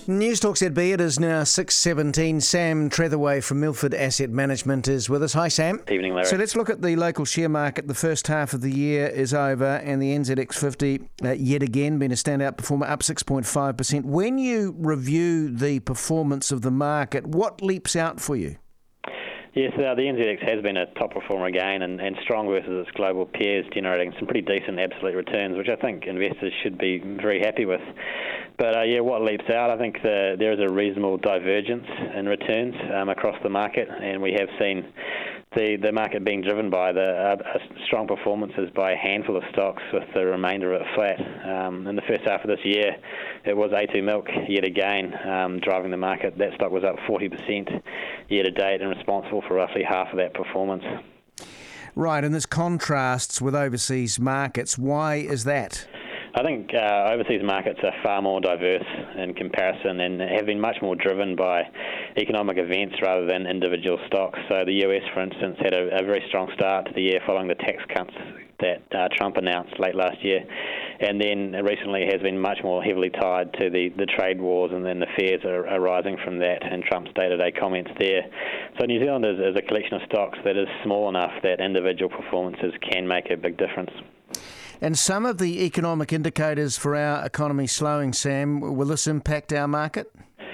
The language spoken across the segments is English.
News Talk ZB, it is now 6:17. Sam Trethewey from Milford Asset Management is with us. Hi, Sam. Evening, Larry. So let's look at the local share market. The first half of the year is over and the NZX50 yet again been a standout performer, up 6.5%. When you review the performance of the market, what leaps out for you? Yes, the NZX has been a top performer again and strong versus its global peers, generating some pretty decent absolute returns, which I think investors should be very happy with. But what leaps out, I think there is a reasonable divergence in returns across the market, and we have seen the market being driven by the strong performances by a handful of stocks, with the remainder of it flat. In the first half of this year, it was A2 Milk yet again driving the market. That stock was up 40% year to date and responsible for roughly half of that performance. Right, and this contrasts with overseas markets. Why is that? I think overseas markets are far more diverse in comparison and have been much more driven by economic events rather than individual stocks. So the US, for instance, had a very strong start to the year following the tax cuts that Trump announced late last year, and then recently has been much more heavily tied to the trade wars and then the fears arising from that and Trump's day-to-day comments there. So New Zealand is a collection of stocks that is small enough that individual performances can make a big difference. And some of the economic indicators for our economy slowing, Sam, will this impact our market?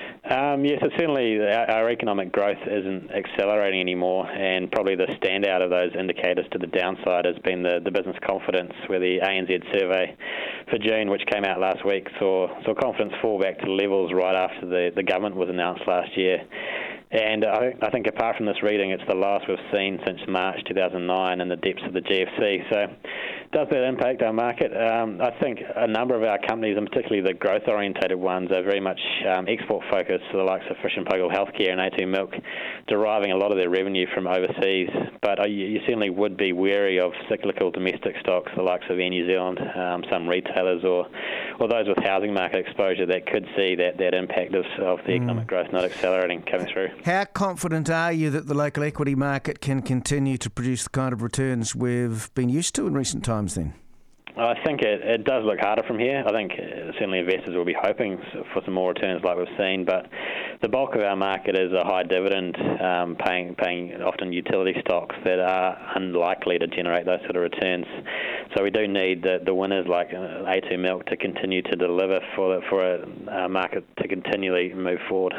Yes, certainly our economic growth isn't accelerating anymore, and probably the standout of those indicators to the downside has been the business confidence, where the ANZ survey for June, which came out last week, saw confidence fall back to levels right after the government was announced last year. And I think apart from this reading, it's the lowest we've seen since March 2009 in the depths of the GFC. So does that impact our market? I think a number of our companies, and particularly the growth-orientated ones, are very much export-focused, so the likes of Fisher & Paykel Healthcare and A2 Milk, deriving a lot of their revenue from overseas. But you certainly would be wary of cyclical domestic stocks, the likes of Air New Zealand, some retailers, or those with housing market exposure that could see that impact of the economic growth not accelerating coming through. How confident are you that the local equity market can continue to produce the kind of returns we've been used to in recent times then? I think it does look harder from here. I think certainly investors will be hoping for some more returns like we've seen, but the bulk of our market is a high dividend paying often utility stocks that are unlikely to generate those sort of returns. So we do need the winners like A2 Milk to continue to deliver for a market to continually move forward.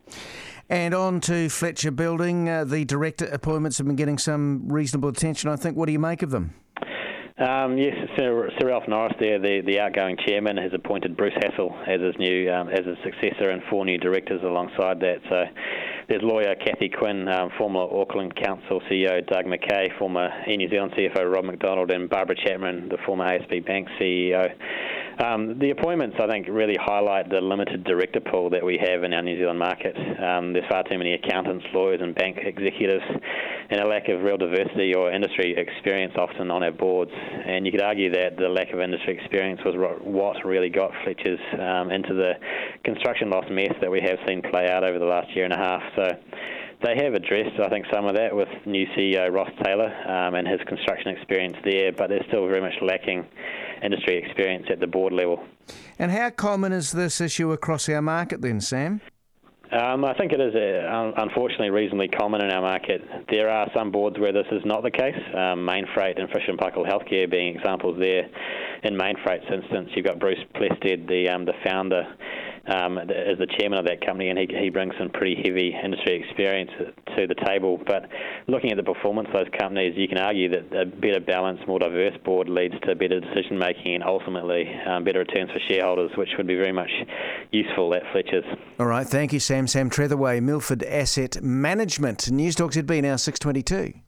And on to Fletcher Building. The director appointments have been getting some reasonable attention, I think. What do you make of them? Yes, Sir Ralph Norris there, the outgoing chairman, has appointed Bruce Hassel as his new as his successor, and 4 new directors alongside that. So there's lawyer Cathy Quinn, former Auckland Council CEO Doug McKay, former Air New Zealand CFO Rob McDonald, and Barbara Chapman, the former ASB Bank CEO. The appointments, I think, really highlight the limited director pool that we have in our New Zealand market. There's far too many accountants, lawyers and bank executives, and a lack of real diversity or industry experience often on our boards. And you could argue that the lack of industry experience was what really got Fletcher's into the construction loss mess that we have seen play out over the last year and a half. So they have addressed, I think, some of that with new CEO Ross Taylor and his construction experience there, but they're still very much lacking industry experience at the board level. And how common is this issue across our market then, Sam? I think it is unfortunately reasonably common in our market. There are some boards where this is not the case, Mainfreight and Fisher & Paykel Healthcare being examples there. In Mainfreight's instance, you've got Bruce Plested, the founder, as the chairman of that company, and he brings some pretty heavy industry experience to the table. But looking at the performance of those companies, you can argue that a better balanced, more diverse board leads to better decision making and ultimately better returns for shareholders, which would be very much useful at Fletcher's. All right, thank you, Sam. Sam Trethewey, Milford Asset Management. News Talk ZB now 6:22.